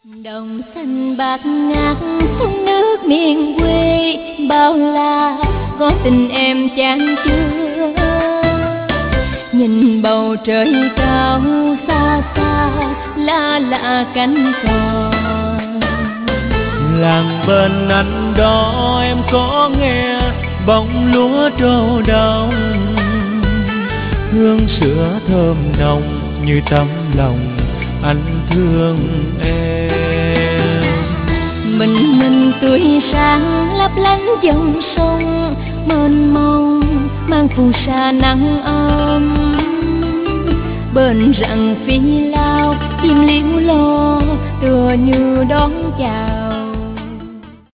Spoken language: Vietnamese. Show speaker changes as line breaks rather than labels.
Đồng xanh bạc ngát sông nước miền quê, bao la có tình em chan chứa. Nhìn bầu trời cao xa xa, lá lạ cánh cò.
Làng bên anh đó em có nghe bóng lúa trổ đồng, hương sữa thơm nồng như tấm lòng anh thương em.
Mình tươi sáng lấp lánh dòng sông mênh mông, mang phù sa nắng ấm. Bên rặng phi lao chim liễu lo tựa như đón chào.